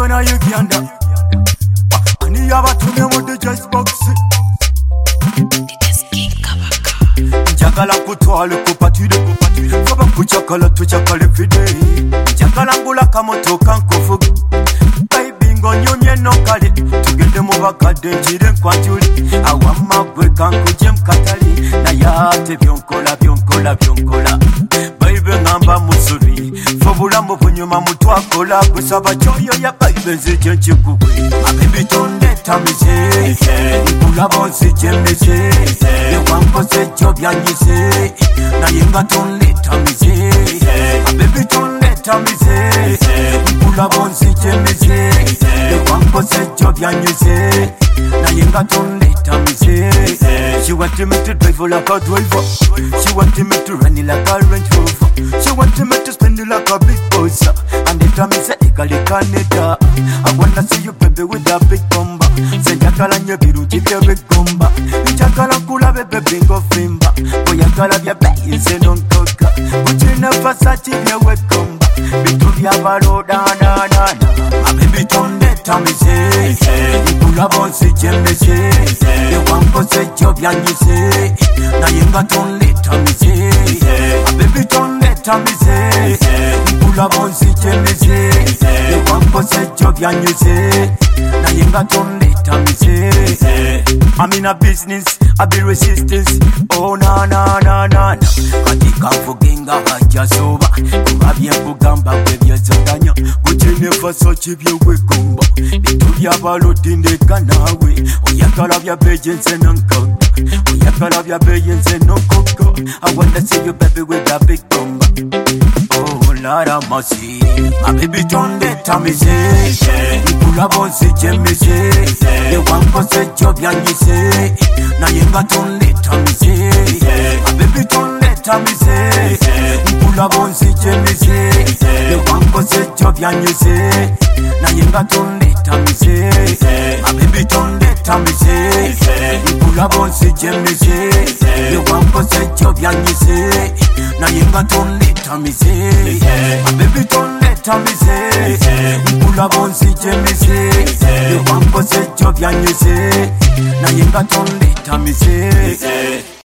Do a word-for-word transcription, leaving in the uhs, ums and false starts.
even a Uganda. And you have a tune with the jazz box. Njagala kutwala kupatide Faba kuchakala tuchakala everyday Njagala ngula kamotoka nkufuga Baby ngonyumye nokale Tugende mu bakadde njire nkwanjuli Awamagwe kankuje mkatali Na yate byonkola byonkola byonkola Baby ngamba musuri Fobulamu bunyuma mutwakola Kusaba choyo ya baby nzije nchikugwe Baby tondeta mize Nkulabo nzije mize Ewankose jobya nyise Naye nga tonleta mize Baby tonleta mize Nkulabo nzije mize Ewankose jobya nyise Naye nga tonleta mize She wanted me to drive like a driver She wanted me to run like a Range Rover She wanted me to spend it like a big boss And they tell me say ikali kaneta I wanna see you baby with a big bomba Senjakala nye birungi bye bigomba Njakala kula bebe bingo fimba Boyakala bya bayi zeno nkoka Kuchina Versace bya wekomba Bitu bya balo da da da da Baby tondeta mize Nikula bonsi jemese Ewankose jobya nyise Naye nga tonleta mize Baby tonleta mize Nikula bonsi jemese Ewankose jobya nyise Naye nga tonleta mize I'm in a business, I be resistance Oh na na na na na Katika mfugenga haja soba Kubabye kugamba kwe byazaganya Kuchine Versace bye wekomba Bitu bya balotindeka nawe Oyakala bya bejense nankoka Oyakala bya bejense nokoka I wanna see you baby with a big bomba Oh Lord have mercy My baby tondeta mize Nikula bonsi jemese Ewankose jobya nyise Naye nga tonleta mize My baby tonleta mize Nikula bonsi jemese Ewankose jobya nyise Naye nga tonleta mize My baby tonleta mize Nikula bonsi jemese Ewankose jobya nyise Naye nga tonleta mize My baby tonleta mize Nikula bonsi jemese Ewankose jobya nyise Naye nga tonleta mize